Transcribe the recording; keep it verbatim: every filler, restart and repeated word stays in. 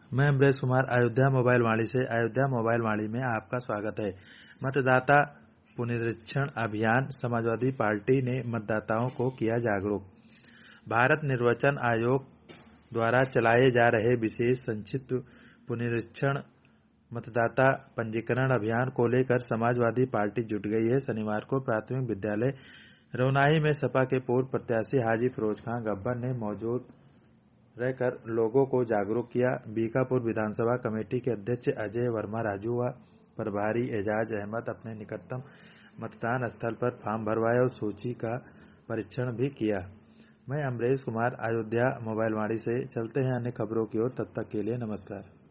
मैं अमरेश कुमार अयोध्या मोबाइल वाणी से अयोध्या मोबाइल वाणी में आपका स्वागत है। मतदाता पुनरीक्षण अभियान समाजवादी पार्टी ने मतदाताओं को किया जागरूक। भारत निर्वाचन आयोग द्वारा चलाए जा रहे विशेष संक्षिप्त पुनरीक्षण मतदाता पंजीकरण अभियान को लेकर समाजवादी पार्टी जुट गई है। शनिवार को प्राथमिक विद्यालय रौनाही में सपा के पूर्व प्रत्याशी हाजी फिरोज खां गब्बर ने मौजूद रहकर लोगों को जागरूक किया। बीकापुर विधानसभा कमेटी के अध्यक्ष अजय वर्मा राजू व प्रभारी एजाज अहमद अपने निकटतम मतदान स्थल पर फॉर्म भरवाए और सूची का परीक्षण भी किया। मैं अमरेश कुमार अयोध्या मोबाइल वाणी से। चलते हैं अन्य खबरों की ओर, तब तक के लिए नमस्कार।